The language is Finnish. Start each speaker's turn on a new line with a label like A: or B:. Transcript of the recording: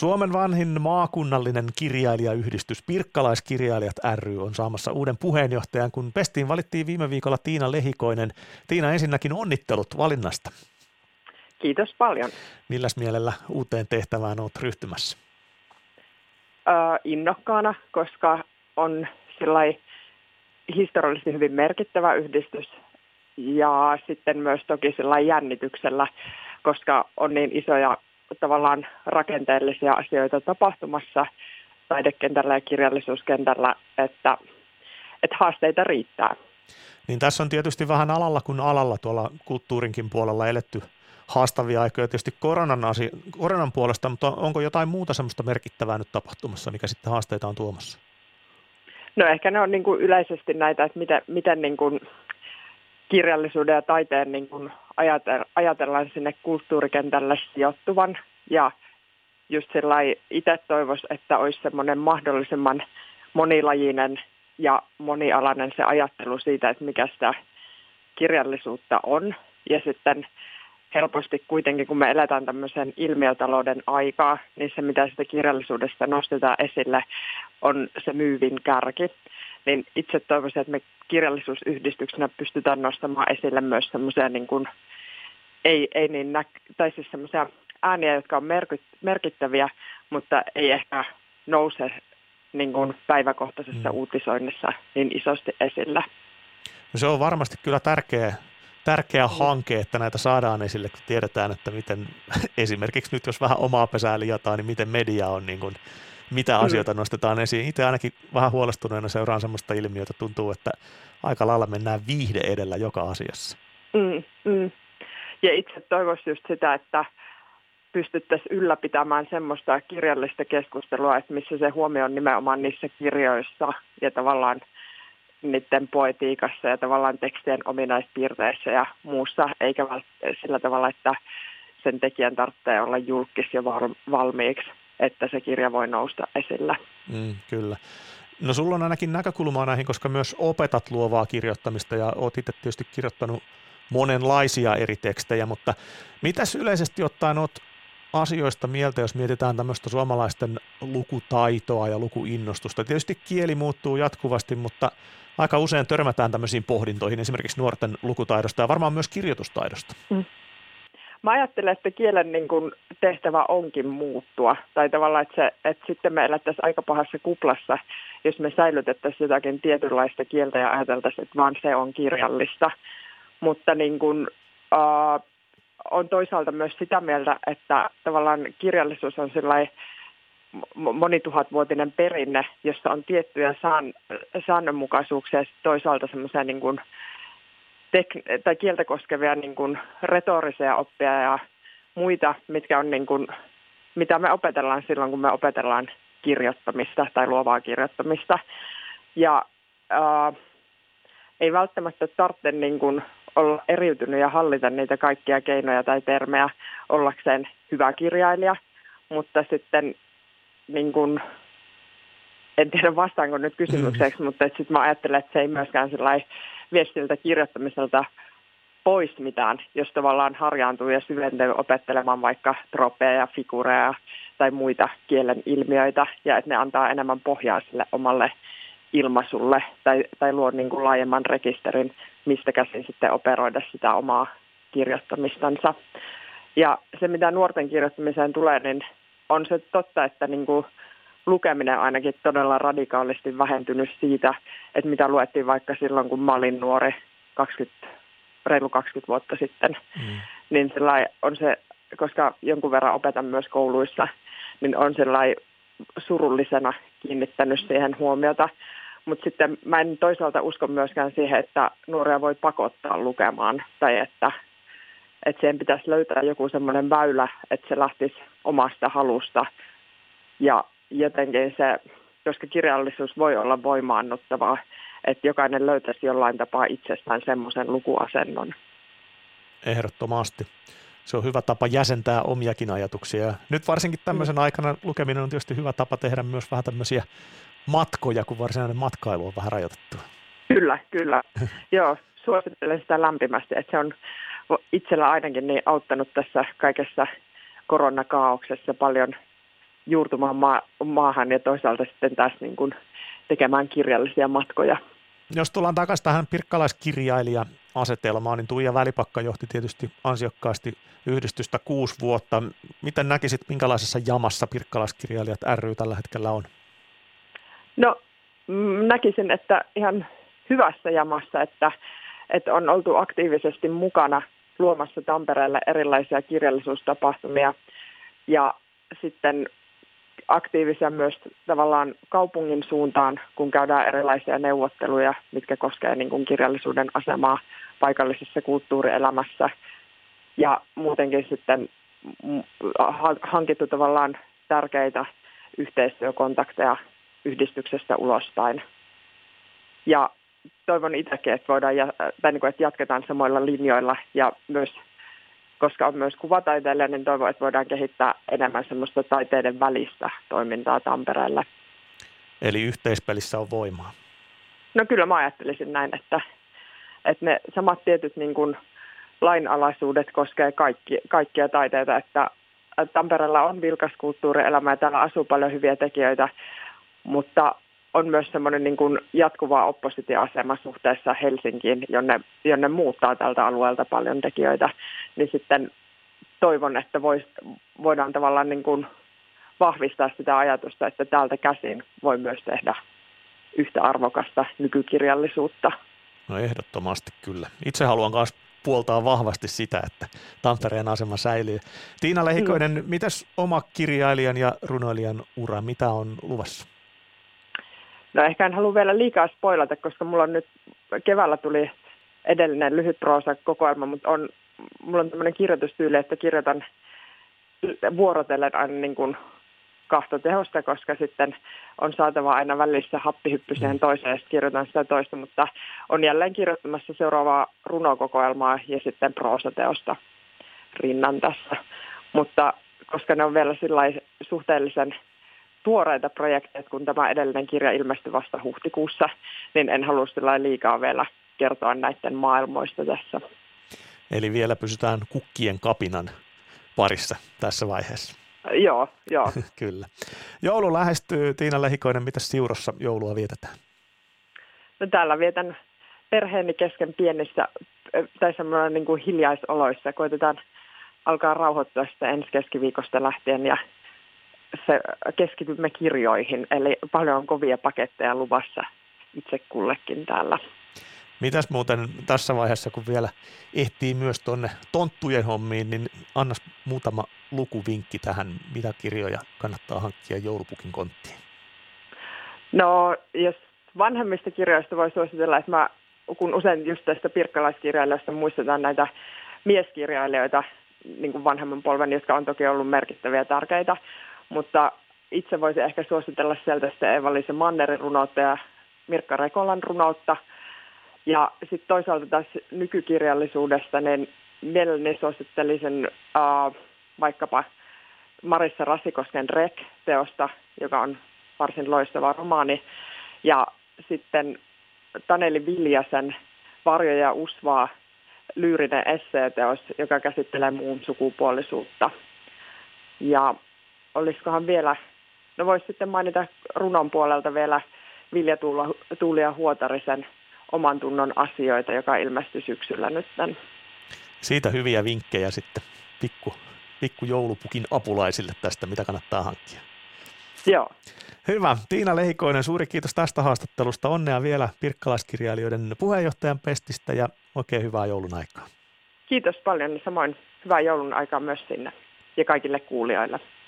A: Suomen vanhin maakunnallinen kirjailijayhdistys Pirkkalaiskirjailijat ry on saamassa uuden puheenjohtajan, kun pestiin valittiin viime viikolla Tiina Lehikoinen. Tiina, ensinnäkin onnittelut valinnasta.
B: Kiitos paljon.
A: Milläs mielellä uuteen tehtävään olet ryhtymässä?
B: Innokkaana, koska on historiallisesti hyvin merkittävä yhdistys ja sitten myös toki jännityksellä, koska on niin isoja tavallaan rakenteellisia asioita tapahtumassa taidekentällä ja kirjallisuuskentällä, että haasteita riittää.
A: Niin tässä on tietysti vähän alalla kuin alalla tuolla kulttuurinkin puolella eletty haastavia aikoja tietysti koronan puolesta, mutta onko jotain muuta semmoista merkittävää nyt tapahtumassa, mikä sitten haasteita on tuomassa?
B: No ehkä ne on niin kuin yleisesti näitä, että miten niin kuin kirjallisuuden ja taiteen niin kuin ajatellaan sinne kulttuurikentälle sijoittuvan. Ja just itse toivoisi, että olisi semmoinen mahdollisimman monilajinen ja monialainen se ajattelu siitä, että mikä sitä kirjallisuutta on. Ja sitten helposti kuitenkin, kun me eletään tämmöisen ilmiötalouden aikaa, niin se, mitä sitä kirjallisuudesta nostetaan esille, on se myyvin kärki. Niin itse toivoisin, että me kirjallisuusyhdistyksenä pystytään nostamaan esille myös semmoisia niin kuin, siis semmoisia ääniä, jotka on merkittäviä, mutta ei ehkä nouse niin kuin päiväkohtaisessa uutisoinnissa niin isosti esillä.
A: No se on varmasti kyllä tärkeä hanke, että näitä saadaan esille, kun tiedetään, että miten esimerkiksi nyt, jos vähän omaa pesää liataan, niin miten media on, niin kuin, mitä asioita nostetaan esiin. Itse ainakin vähän huolestuneena seuraan sellaista ilmiötä, tuntuu, että aika lailla mennään viihde edellä joka asiassa.
B: Ja itse toivoisin just sitä, että pystyttäisiin ylläpitämään semmoista kirjallista keskustelua, että missä se huomio on nimenomaan niissä kirjoissa ja tavallaan niiden poetiikassa ja tavallaan tekstien ominaispiirteissä ja muussa, eikä sillä tavalla, että sen tekijän tarvitsee olla julkis ja valmiiksi, että se kirja voi nousta esille.
A: Kyllä. No sulla on ainakin näkökulmaa näihin, koska myös opetat luovaa kirjoittamista ja olet itse tietysti kirjoittanut monenlaisia eri tekstejä, mutta mitäs yleisesti ottaen olet asioista mieltä, jos mietitään tämmöistä suomalaisten lukutaitoa ja lukuinnostusta? Tietysti kieli muuttuu jatkuvasti, mutta aika usein törmätään tämmöisiin pohdintoihin esimerkiksi nuorten lukutaidosta ja varmaan myös kirjoitustaidosta.
B: Mä ajattelen, että kielen niin kuin tehtävä onkin muuttua. Tai tavallaan, että sitten me elättäisiin aika pahassa kuplassa, jos me säilytettäisiin jotakin tietynlaista kieltä ja ajateltaisiin, että vaan se on kirjallista. Mutta niin kuin, on toisaalta myös sitä mieltä, että tavallaan kirjallisuus on sellainen monituhatvuotinen perinne, jossa on tiettyjä säännönmukaisuuksia ja toisaalta semmoisia niin kuin tai kieltä koskevia niin kuin retorisia oppia ja muita, mitkä on niin kuin, mitä me opetellaan silloin, kun me opetellaan kirjoittamista tai luovaa kirjoittamista. Ja ei välttämättä tarvitse niin kuin olla eriytynyt ja hallita niitä kaikkia keinoja tai termejä ollakseen hyvä kirjailija, mutta sitten niin kuin, en tiedä vastaanko nyt kysymykseksi, mutta sitten mä ajattelen, että se ei myöskään viestiltä kirjoittamiselta pois mitään, jos tavallaan harjaantuu ja syventyy opettelemaan vaikka tropeja ja figureja tai muita kielen ilmiöitä, ja että ne antaa enemmän pohjaa sille omalle ilmaisulle tai luo niin kuin laajemman rekisterin, mistä käsin sitten operoida sitä omaa kirjoittamistansa. Ja se, mitä nuorten kirjoittamiseen tulee, niin on se totta, että niin kuin lukeminen on ainakin todella radikaalisti vähentynyt siitä, että mitä luettiin vaikka silloin, kun mä olin nuori reilu 20 vuotta sitten. Niin on se, koska jonkun verran opetan myös kouluissa, niin on sellainen surullisena kiinnittänyt siihen huomiota. Mutta sitten mä en toisaalta usko myöskään siihen, että nuoria voi pakottaa lukemaan tai että siihen pitäisi löytää joku semmoinen väylä, että se lähtisi omasta halusta ja jotenkin se, koska kirjallisuus voi olla voimaannuttavaa, että jokainen löytäisi jollain tapaa itsestään semmoisen lukuasennon.
A: Ehdottomasti. Se on hyvä tapa jäsentää omiakin ajatuksia. Nyt varsinkin tämmöisen aikana lukeminen on tietysti hyvä tapa tehdä myös vähän tämmöisiä matkoja, kun varsinainen matkailu on vähän rajoitettu.
B: Kyllä. Joo, suosittelen sitä lämpimästi, että se on itsellä ainakin niin auttanut tässä kaikessa koronakaauksessa paljon juurtumaan maahan ja toisaalta sitten taas niin kuin tekemään kirjallisia matkoja.
A: Jos tullaan takaisin tähän pirkkalaiskirjailija-asetelmaan, niin Tuija Välipakka johti tietysti ansiokkaasti yhdistystä 6 vuotta. Miten näkisit, minkälaisessa jamassa Pirkkalaiskirjailijat ry tällä hetkellä on?
B: No näkisin, että ihan hyvässä jamassa, että on oltu aktiivisesti mukana luomassa Tampereelle erilaisia kirjallisuustapahtumia ja sitten aktiivisia myös tavallaan kaupungin suuntaan, kun käydään erilaisia neuvotteluja, mitkä koskevat niin kuin kirjallisuuden asemaa paikallisessa kulttuurielämässä. Ja muutenkin sitten hankittu tavallaan tärkeitä yhteistyökontakteja yhdistyksestä ulospäin. Ja toivon itsekin, että että jatketaan samoilla linjoilla ja myös, koska on myös kuvataiteilija, niin toivon, että voidaan kehittää enemmän semmoista taiteiden välistä toimintaa Tampereelle.
A: Eli yhteispelissä on voimaa.
B: No kyllä mä ajattelisin näin, että ne samat tietyt niin kuin lainalaisuudet koskee kaikkia taiteita, että Tampereella on vilkas kulttuurielämä ja täällä asuu paljon hyviä tekijöitä, mutta on myös semmoinen niin kuin jatkuva oppositioasema suhteessa Helsinkiin, jonne muuttaa tältä alueelta paljon tekijöitä, niin sitten toivon, että voidaan tavallaan niin kuin vahvistaa sitä ajatusta, että täältä käsin voi myös tehdä yhtä arvokasta nykykirjallisuutta.
A: No ehdottomasti kyllä. Itse haluan myös puoltaa vahvasti sitä, että Tampereen asema säilyy. Tiina Lehikoinen, mitäs oma kirjailijan ja runoilijan ura, mitä on luvassa?
B: No ehkä en halua vielä liikaa spoilata, koska mulla on nyt keväällä tuli edellinen lyhyt proosa-kokoelma, mutta mulla on tämmöinen kirjoitustyyli, että kirjoitan vuorotellen aina niin kuin 2 tehosta, koska sitten on saatava aina välissä happihyppy siihen toiseen ja sitten kirjoitan sitä toista, mutta on jälleen kirjoittamassa seuraavaa runokokoelmaa ja sitten proosateosta rinnan tässä. Mutta koska ne on vielä suhteellisen tuoreita projekteja, kun tämä edellinen kirja ilmestyi vasta huhtikuussa, niin en halua liikaa vielä kertoa näiden maailmoista tässä.
A: Eli vielä pysytään kukkien kapinan parissa tässä vaiheessa.
B: Joo.
A: Kyllä. Joulu lähestyy. Tiina Lehikoinen, mitä Siurossa joulua vietetään?
B: No täällä vietän perheeni kesken pienissä tai semmoinen niin kuin hiljaisoloissa. Koitetaan alkaa rauhoittua sitä ensi keskiviikosta lähtien ja keskitymme kirjoihin. Eli paljon on kovia paketteja luvassa itse kullekin täällä.
A: Mitäs muuten tässä vaiheessa, kun vielä ehtii myös tuonne tonttujen hommiin, niin annas muutama lukuvinkki tähän, mitä kirjoja kannattaa hankkia joulupukin konttiin?
B: No, jos vanhemmista kirjoista voi suositella, että kun usein just tästä pirkkalaiskirjailijoista muistetaan näitä mieskirjailijoita, niin kuin vanhemman polven, jotka on toki ollut merkittäviä ja tärkeitä, mutta itse voisin ehkä suositella sieltä sitten Eeva-Liisa Mannerin runoutta ja Mirkka Rekolan runoutta. Ja sitten toisaalta taas nykykirjallisuudesta, niin mielelläni suosittelisin vaikkapa Marissa Rasikosken Rek-teosta, joka on varsin loistava romaani. Ja sitten Taneli Viljasen Varjo ja Usvaa lyyrinen esseeteos, joka käsittelee muun sukupuolisuutta. Ja olisikohan vielä, no voisi sitten mainita runon puolelta vielä Vilja Tuulia Huotarisen Oman tunnon asioita, joka ilmestyi syksyllä nyt.
A: Siitä hyviä vinkkejä sitten pikku joulupukin apulaisille tästä, mitä kannattaa hankkia.
B: Joo.
A: Hyvä. Tiina Lehikoinen, suuri kiitos tästä haastattelusta. Onnea vielä pirkkalaiskirjailijoiden puheenjohtajan pestistä ja oikein hyvää joulun aikaa.
B: Kiitos paljon ja samoin hyvää joulun aikaa myös sinne ja kaikille kuulijoille.